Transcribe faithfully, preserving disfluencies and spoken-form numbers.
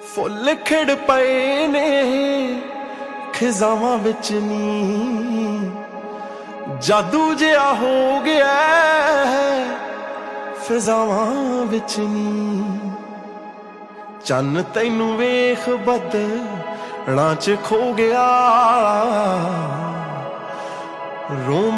ਫੁੱਲ ਖਿੜ ਪਏ ਨੇ ਖਿਜ਼ਾਵਾਂ ਵਿੱਚ ਨੀ, ਜਾਦੂ ਜਿਹਾ ਹੋ ਗਿਆ ਫਿਜ਼ਾਵਾਂ ਵਿੱਚ ਨੀ। ਚੰਨ ਤੈਨੂੰ ਵੇਖ ਬੱਦਲਾਂ ਚ ਖੋ ਗਿਆ, ਰੋਮ